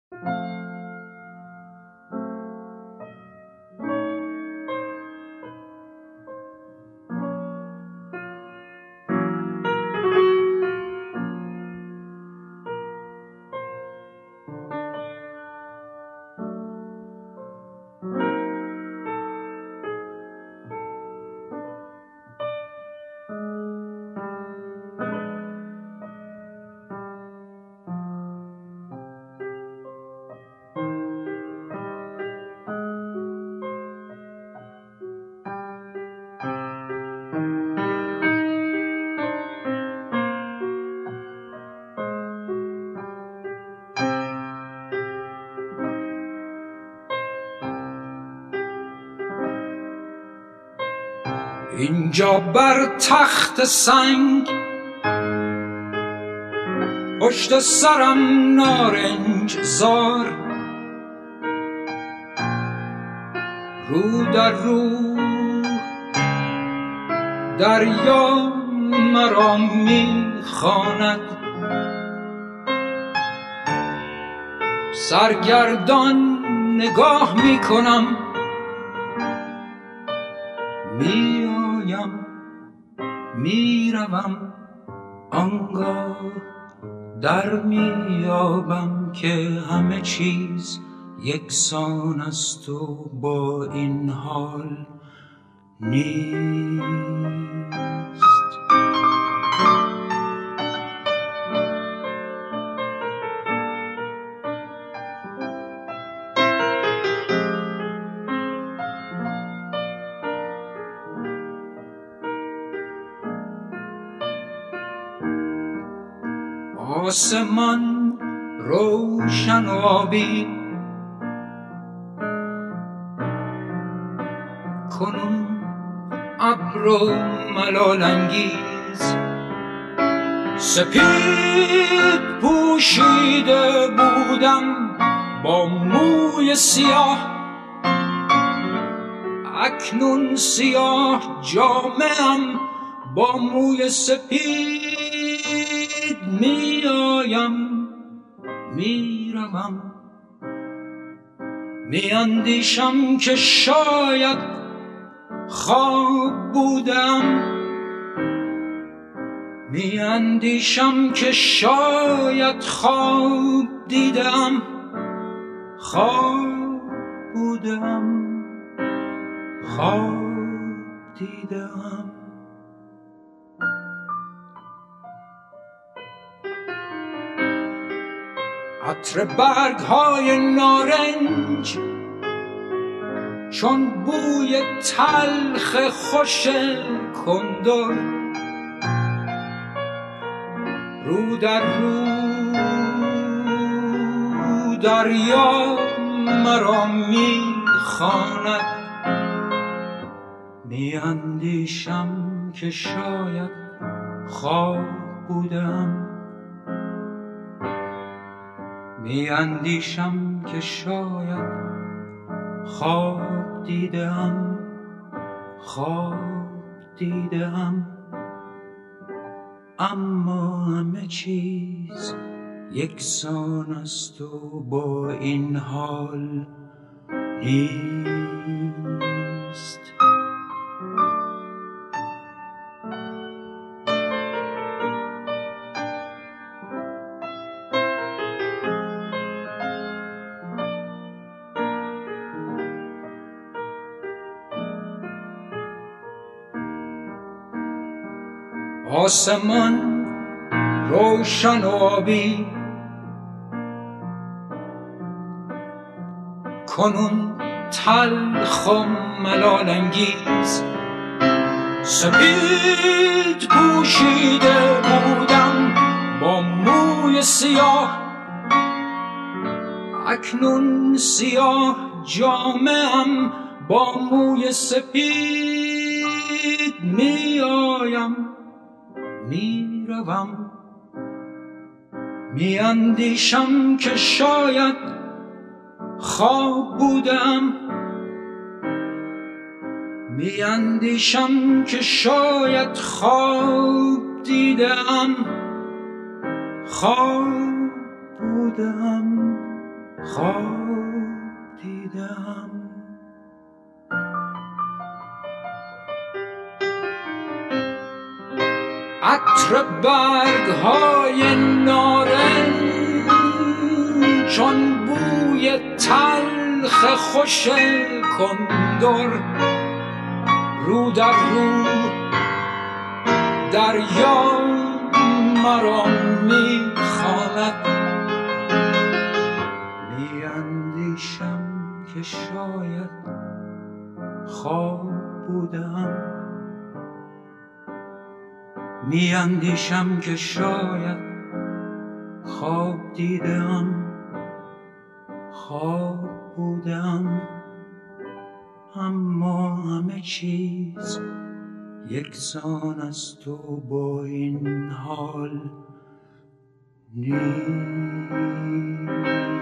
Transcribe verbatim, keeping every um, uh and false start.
اینجا بر تخت سنگ پشت سرم نارنج زار، رو در رو دریا مرا میخواند، سرگردان نگاه میکنم، میآیم میروم، آنگاه در میابم که همه چیز یکسان است و با این حال نیست. آسمان روشن و آبی کنون ابر و ملال انگیز، سپید پوشیده بودم با موی سیاه، اکنون سیاه جامه‌ام با موی سپید، می آیم می روم، می اندیشم که شاید خواب بودم، می اندیشم که شاید خواب دیدم، خواب بودم، خواب دیدم. عطر برگ های نارنج چون بوی تلخ خوش کندر، رو در رو دریا مرا میخواند، میاندیشم که شاید خواب بودم، می اندیشم که شاید خواب دیدم، خواب دیدم، اما همه چیز یکسان است و با این حال نیست. آسمان روشن و آبی کنون تلخ و ملال انگیز، سپید پوشیده بودم با موی سیاه، اکنون سیاه جامه‌ام با موی سپید، می آیم می روم، می اندیشم که شاید خواب بودم، می اندیشم که شاید خواب دیدم، خواب بودم، خواب دیدم. عطر برگ‌های نارنج چون بوی تلخ خوش کندر رو در رو دریا مرا می‌خواند. می‌اندیشم که شاید خواب بودم، می‌اندیشم که شاید خواب دیدم، خواب بودم، اما همه چیز یکسان است و با این حال نیست.